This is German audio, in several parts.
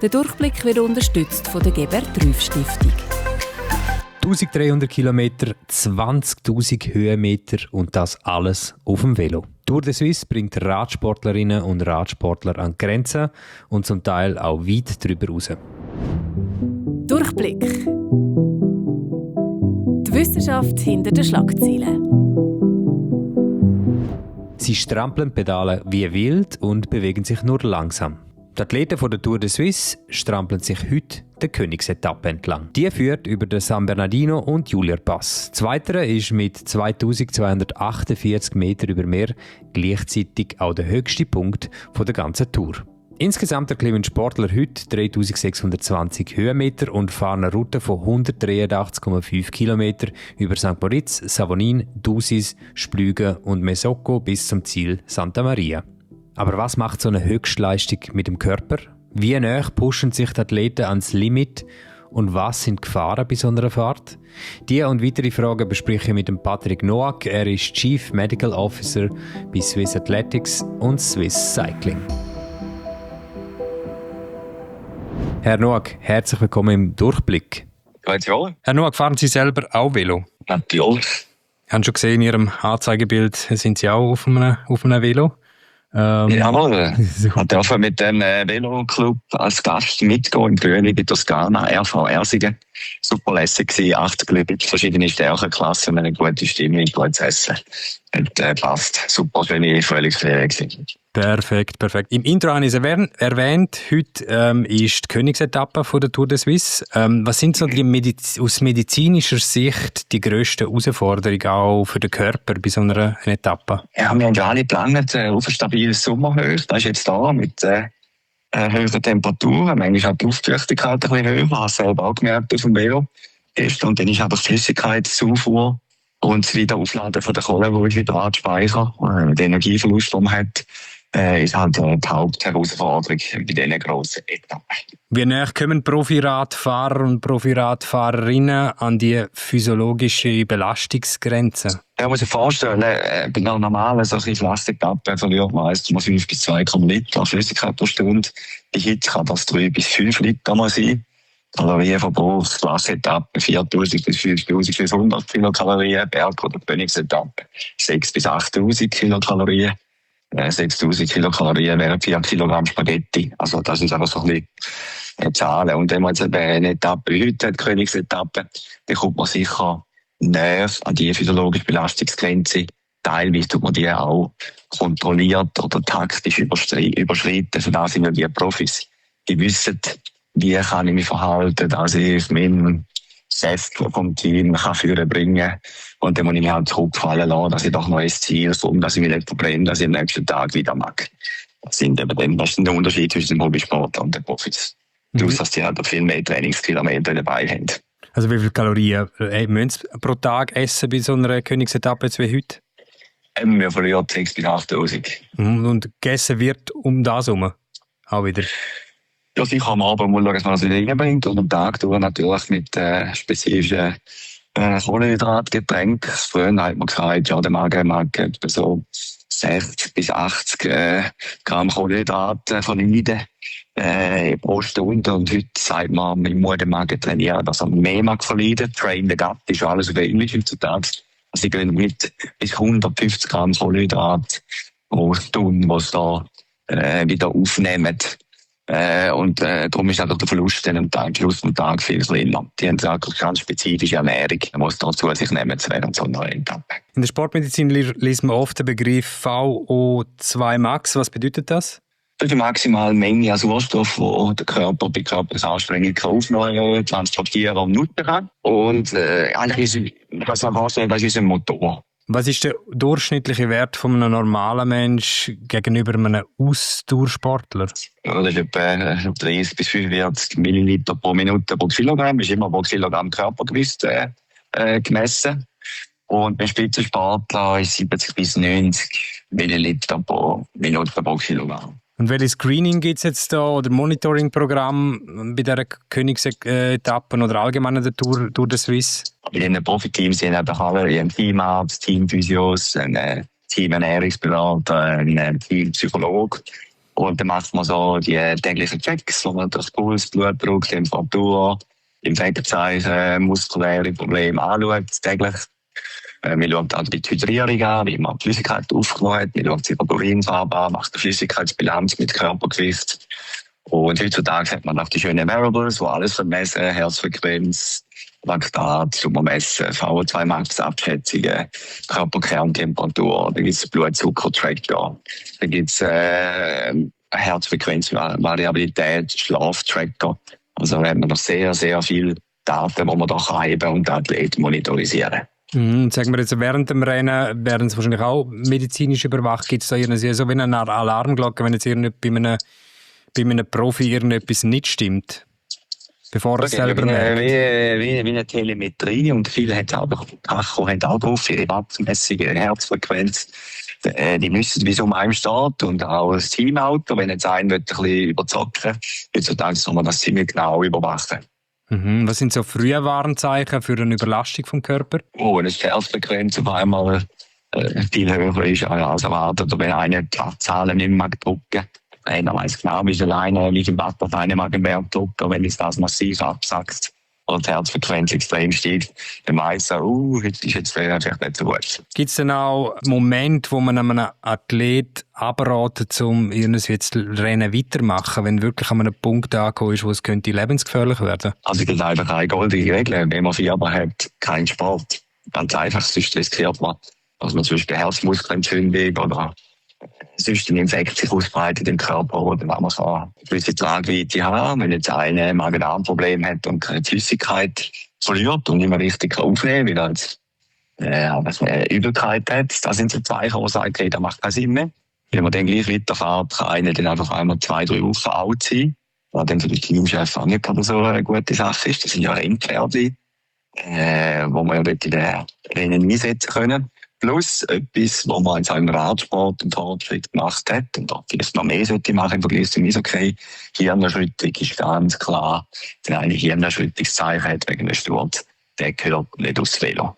Der Durchblick wird unterstützt von der Gebert-Rüff-Stiftung. 1300 Kilometer, 20.000 Höhenmeter und das alles auf dem Velo. Tour de Suisse bringt Radsportlerinnen und Radsportler an die Grenzen und zum Teil auch weit darüber raus. Durchblick. Die Wissenschaft hinter den Schlagzeilen. Sie strampeln Pedale wie wild und bewegen sich nur langsam. Die Athleten von der Tour de Suisse strampeln sich heute der Königsetappe entlang. Die führt über den San Bernardino und Julier Pass. Zweiterer ist mit 2248 Meter über Meer gleichzeitig auch der höchste Punkt der ganzen Tour. Insgesamt erklimmen Sportler heute 3620 Höhenmeter und fahren eine Route von 183,5 Kilometer über St. Moritz, Savonin, Dusis, Splügen und Mesocco bis zum Ziel Santa Maria. Aber was macht so eine Höchstleistung mit dem Körper? Wie nahe pushen sich die Athleten ans Limit? Und was sind Gefahren bei so einer Fahrt? Diese und weitere Fragen bespreche ich mit dem Patrick Noack. Er ist Chief Medical Officer bei Swiss Athletics und Swiss Cycling. Herr Noack, herzlich willkommen im Durchblick. Gratulation. Herr Noack, fahren Sie selber auch Velo? Natürlich. Ich habe schon gesehen, in Ihrem Anzeigebild sind Sie auch auf einem Velo. Jawohl. Ich durfte mit dem Veloclub als Gast mitgehen im Frühling in Toskana, RV Ersingen. Super lässig gewesen, 80 Leute, verschiedene Stärkenklassen, eine gute Stimmung, gutes Essen. Und passt. Super schöne Frühlingsferien gewesen. Perfekt. Im Intro habe ich es erwähnt. Heute ist die Königsetappe von der Tour de Suisse. Was sind so aus medizinischer Sicht die grössten Herausforderungen auch für den Körper bei so einer Etappe? Ja, wir haben ja alle geplant auf ein stabiles Sommerhöch. Das ist jetzt da mit höheren Temperaturen. Manchmal auch die Luftfeuchtigkeit ein bisschen höher. Ich habe es selber auch gemerkt auf dem Velo. Und dann ist aber die Flüssigkeitszufuhr und das Wiederaufladen von der Kohle, die ist wieder anspeichern. Der Energieverlust, den man hat, ist halt die Hauptherausforderung bei diesen grossen Etappen. Wie nahe kommen Profiradfahrer und Profiradfahrerinnen an die physiologische Belastungsgrenze? Man muss sich vorstellen, bei einer normalen Flachetappe verliert man 1,5 bis 2 Liter Flüssigkeit pro Stunde. Bei Hitze kann das 3 bis 5 Liter mal sein. Kalorienverbrauch, Flachetappe 4.000 bis 5.500 Kilokalorien, Berg- oder Königsetappe 6.000 bis 8.000 Kilokalorien. 6.000 Kilokalorien wären 4 Kilogramm Spaghetti. Also das ist einfach so ein bisschen Zahlen. Und wenn man jetzt eine Etappe wie heute hat, die Königsetappe, dann kommt man sicher näher an die physiologische Belastungsgrenze. Teilweise tut man die auch kontrolliert oder taktisch überschreiten. Für das sind ja die Profis. Die wissen, wie kann ich mich verhalten, dass ich meinen Chef vom Team kann führen bringen. Und dann muss ich mich halt zurückfallen lassen, dass ich doch noch ein Ziel komme, dass ich mich nicht verbrenne, dass ich am nächsten Tag wieder mag. Das ist der Unterschied zwischen dem Hobbysportler und den Profis. Plus, dass die halt viel mehr Trainingskilometer dabei haben. Also wie viele Kalorien müssen Sie pro Tag essen bei so einer Königsetappe wie heute? Wir verlieren 6.000 bis 8.000. Und gegessen wird um das herum? Auch wieder? Ja, sicher am Abend muss schauen, dass man das wieder reinbringt. Und am Tag durch natürlich mit spezifischen Kohlenhydratgetränken. Früher hat man gesagt, ja, der Magen mag etwa so 60 bis 80 Gramm Kohlenhydrate verleiden pro Stunde. Und heute sagt man, man muss den Magen trainieren, dass er mehr mag verleiden. Train the gut ist alles auf Englisch heutzutage. Also, sie gehen mit bis 150 Gramm Kohlenhydrate pro Stunde, was da wieder aufnehmen. Darum ist auch der Verlust am Schluss des Tages viel kleiner. Die haben eine ganz spezifische Ernährung, die muss da zu sich nehmen während so einer Etappe. In der Sportmedizin liest man oft den Begriff VO2 Max. Was bedeutet das? Das ist die maximale Menge an Sauerstoff, die der Körper bei Körperanstrengung aufnehmen, transportieren und nutzen kann. Und eigentlich ist, was man vorstellen, das ist ein Motor. Was ist der durchschnittliche Wert von einem normalen Menschen gegenüber einem Ausdauersportler? Ja, das ist etwa 30 bis 45 Milliliter pro Minute pro Kilogramm. Das ist immer pro Kilogramm Körpergewicht gemessen. Und beim Spitzensportler ist 70 bis 90 Milliliter pro Minute pro Kilogramm. Und welches Screening gibt es jetzt da oder Monitoring-Programm bei dieser Königsetappen oder allgemein der Tour de Suisse? Bei den Profiteams sind einfach alle ein Teamarzt, Teamphysios, ein Teamernährungsberater, ein Teampsychologe. Und dann macht man so die täglichen Checks, wo man das Puls, Blutdruck, Temperatur, Infektzeichen, muskuläre Probleme anschaut, täglich. Wir schauen auch die Hydrierung an, wie man die Flüssigkeit aufgenommen hat. Wir schauen die Urinfarbe an, macht eine Flüssigkeitsbilanz mit Körpergewicht. Und heutzutage hat man auch die schönen Wearables, wo alles vermessen, Herzfrequenz, Laktat, messen, VO2 Max Abschätzungen, Körperkerntemperatur, da gibt es Blutzuckertracker, da gibt es Herzfrequenzvariabilität, Schlaftracker. Also da hat man noch sehr, sehr viele Daten, die man da haben und die Athleten monitorisieren. Sagen wir jetzt, während dem Rennen werden sie wahrscheinlich auch medizinisch überwacht. Gibt es da irgendwie so wie eine Alarmglocke, wenn jetzt bei einem Profi irgendetwas nicht stimmt? Bevor er selber merkt? Wie eine Telemetrie, und viele haben auch drauf ihre Wattmessung, ihre Herzfrequenz. Die müssen, wie es um einem steht, und auch das Teamauto, wenn jetzt einer ein bisschen überzocken, heutzutage soll man das ziemlich genau überwachen. Was sind so frühe Warnzeichen für eine Überlastung vom Körper? Wenn die Herzfrequenz auf einmal viel höher ist als erwartet, oder wenn einer die Zahlen nicht mehr drücken. Einer weiss genau, wie viel Watt auf einem mag im Berg drücken, wenn es das massiv absackt oder die Herzfrequenz extrem steigt, dann weiss er, jetzt ist jetzt vielleicht nicht so gut. Gibt es denn auch Momente, wo man einem Athlet abratet, um irgendwie jetzt Rennen weitermachen, wenn wirklich an einem Punkt angekommen ist, wo es könnte lebensgefährlich werden? Also es gibt einfach eine goldige Regel, wenn man Fieber hat, kein Sport. Ganz einfach, sonst riskiert man, dass man zum Beispiel Herzmuskelentzündung oder sonst ein Infekt sich ausbreitet im Körper, oder wenn man eine gewisse Tragweite haben. Wenn jetzt einer ein Magen-Darm-Problem hat und keine Flüssigkeit verliert und nicht mehr richtig aufnehmen kann, weil er jetzt Übelkeit hat, das sind so zwei, wo sagen, okay, das macht keinen Sinn mehr. Wenn man dann gleich weiterfährt, kann einer dann einfach einmal 2-3 Wochen out sein, was dann für den Teamchef auch nicht so eine gute Sache ist. Das sind ja Rennpferde, wo man ja dort in den Rennen einsetzen können. Plus etwas, wo man jetzt auch im Radsport einen Fortschritt gemacht hat und auch vielleicht noch mehr sollte machen im Vergleich zum Eishockey. Hirnerschüttung ist ganz klar. Wenn eine Hirnerschüttungszeichen hat wegen einem Sturz, der gehört nicht aufs Velo.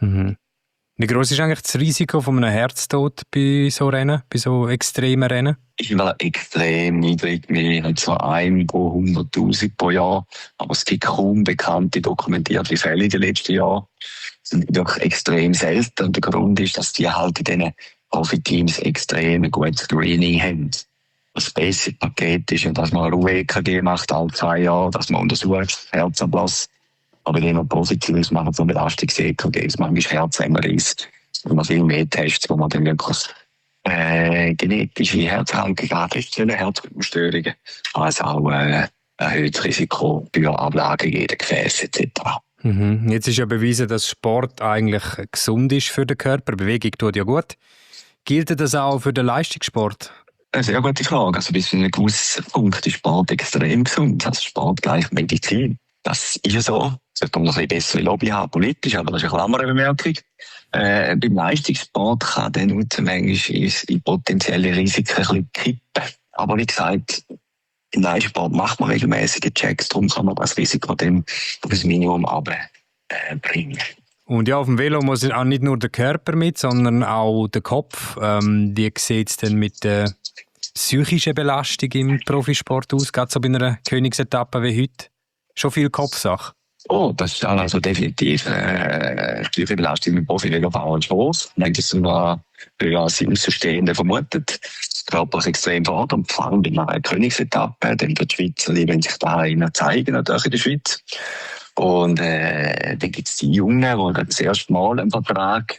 Wie groß ist eigentlich das Risiko von einem Herztod bei so Rennen, bei so extremen Rennen? Ist extrem niedrig. Wir haben zwar 1 pro 100.000 pro Jahr, aber es gibt kaum bekannte dokumentierte Fälle in den letzten Jahren. Sind wirklich extrem selten. Und der Grund ist, dass die halt in diesen Profiteams extrem ein gutes Screening haben. Das Basic-Paket ist, dass man eine Ruhe-EKG macht, alle 2 Jahre, dass man untersucht, Herzablass. Aber wenn man positiv ist, machen so Belastungs-EKGs, manchmal Herz-MRIs, und man viel mehr Tests, wo man dann wirklich genetische Herzkrankheiten feststellen, Herzrhythmusstörungen, also auch erhöhtes Risiko für Ablagen in den Gefäßen etc. Jetzt ist ja bewiesen, dass Sport eigentlich gesund ist für den Körper. Bewegung tut ja gut. Gilt das auch für den Leistungssport? Eine sehr gute Frage. Also bis zu einem gewissen Punkt ist Sport extrem gesund. Also Sport gleich Medizin. Das ist ja so. Sollte man noch ein bisschen bessere Lobby haben, politisch, aber das ist eine Klammerbemerkung. Beim Leistungssport kann dann manchmal in potenzielle Risiken ein bisschen kippen. Aber wie gesagt, im Leistungssport macht man regelmäßige Checks, darum kann man das Risiko dann auf das Minimum bringen. Und ja, auf dem Velo muss auch nicht nur der Körper mit, sondern auch der Kopf. Wie sieht es denn mit der psychischen Belastung im Profisport aus, gerade so bei einer Königsetappe wie heute? Schon viel Kopfsache? Oh, das ist also definitiv die psychische Belastung mit Profi-Velofahrern groß. Ich denke, das war als Außenstehende vermutet. Das Körper ist extrem fordernd, vor allem bei einer Königsetappe. Denn die Schweizer lieben sich da zeigen, natürlich in der Schweiz. Und dann gibt es die Jungen, die das erste Mal einen Vertrag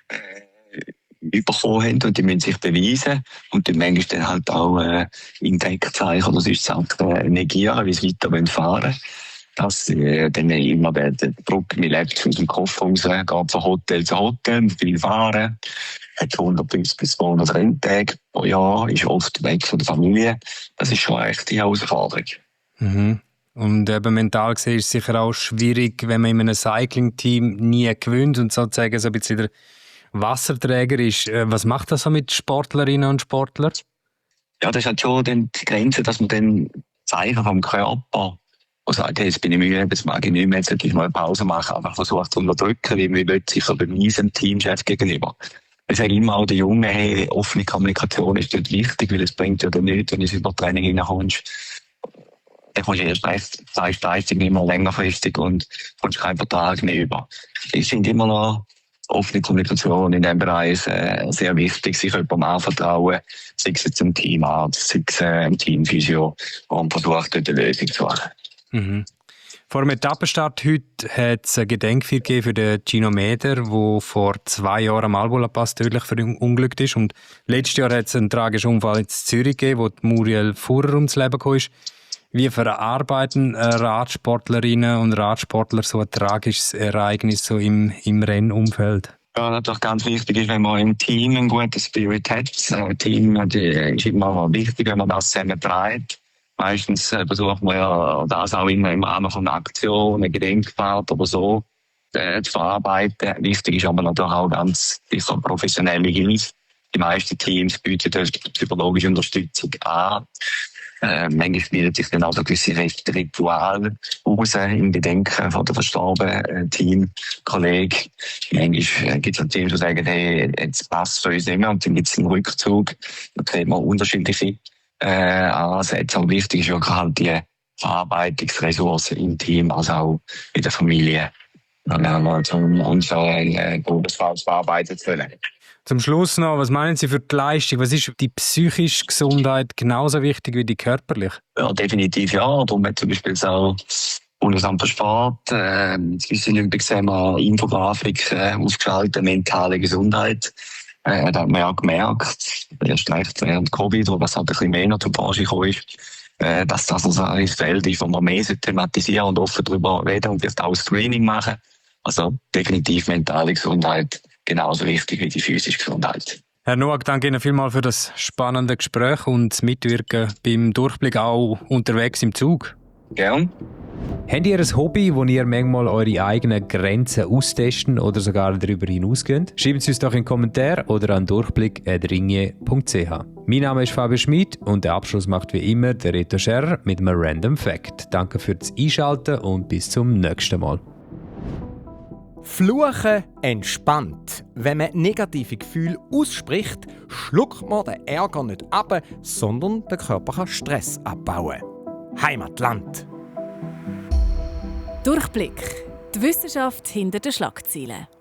bekommen haben und die müssen sich beweisen und dann manchmal dann halt auch Infektzeichen oder sonst Sachen negieren, wie sie weiter fahren wollen. Dass dann immer der Druck, man lebt aus dem Koffer raus, geht von Hotel zu Hotel, viel fahren, hat 150 bis 200 Renntage pro Jahr, ist oft weg von der Familie. Das ist schon echt die Herausforderung. Und eben mental gesehen ist es sicher auch schwierig, wenn man in einem Cycling-Team nie gewinnt und sozusagen so ein bisschen der Wasserträger ist. Was macht das so mit Sportlerinnen und Sportlern? Ja, das ist halt schon die Grenze, dass man dann Zeichen vom Körper und sagt, hey, jetzt bin ich müde, jetzt mag ich nicht mehr, jetzt sollte ich mal eine Pause machen, einfach versucht zu unterdrücken, wie man sich beweisen dem Teamchef gegenüber. Ich sage immer auch den Jungen, hey, offene Kommunikation ist dort wichtig, weil es bringt ja nichts, wenn du ins Übertraining hineinkommst. Dann kommst du erst recht, sagst Leistung immer längerfristig und kommst keinen Vertrag mehr über. Ich finde immer noch offene Kommunikation in diesem Bereich sehr wichtig, sich jemandem anvertrauen, sei es jetzt im Teamarzt, sei es im Teamphysio, und versucht dort eine Lösung zu suchen. Mhm. Vor dem Etappenstart heute hat es ein Gedenkfeier gegeben für den Gino Mäder, der vor 2 Jahren am Albola-Pass tödlich verunglückt ist. Und letztes Jahr hat es einen tragischen Unfall in Zürich gegeben, wo Muriel Furrer ums Leben gekommen ist. Wie verarbeiten Radsportlerinnen und Radsportler so ein tragisches Ereignis so im Rennumfeld? Ja, natürlich ganz wichtig ist, wenn man im Team einen guten Spirit hat. Ein Team ist immer wichtig, wenn man das zusammen trägt. Meistens versucht man ja das auch immer im Rahmen von einer Aktion, einer Gedenkfahrt oder so zu verarbeiten. Wichtig ist aber natürlich auch ganz sicher professionelle Hilfe. Die meisten Teams bieten psychologische Unterstützung an. Manchmal bildet sich dann auch so gewisse Rituale aus im Gedenken von der verstorbenen Teamkollegen. Manchmal gibt es auch Teams, die sagen, hey, jetzt passt für uns immer, und dann gibt es einen Rückzug. Da kriegt man unterschiedliche Ansätze. Aber wichtig ist wirklich halt die Verarbeitungsressourcen im Team, also auch in der Familie. Dann haben wir uns auch ein gutes verarbeitet können. Zum Schluss noch, was meinen Sie für die Leistung? Was ist die psychische Gesundheit genauso wichtig wie die körperliche? Ja, definitiv ja. Darum hat zum Beispiel auch Bundesamt für Sport, das Olympics haben wir Infografik aufgeschaltet, mentale Gesundheit. Da hat man ja gemerkt, erst recht während Covid, wo was halt ein bisschen mehr noch zur Branche gekommen ist, dass das also ein Feld ist, wo man mehr thematisieren und offen darüber reden und vielleicht auch Screening machen. Also definitiv mentale Gesundheit genauso wichtig wie die physische Gesundheit. Herr Noack, danke Ihnen vielmals für das spannende Gespräch und das Mitwirken beim Durchblick auch unterwegs im Zug. Gern. Habt ihr ein Hobby, wo ihr manchmal eure eigenen Grenzen austesten oder sogar darüber hinausgeht? Schreibt es uns doch in den Kommentar oder an durchblick@ringier.ch. Mein Name ist Fabio Schmid und den Abschluss macht wie immer der Reto Scherrer mit einem Random Fact. Danke fürs Einschalten und bis zum nächsten Mal. Fluchen entspannt. Wenn man negative Gefühle ausspricht, schluckt man den Ärger nicht ab, sondern der Körper kann Stress abbauen. Heimatland. Durchblick. Die Wissenschaft hinter den Schlagzeilen.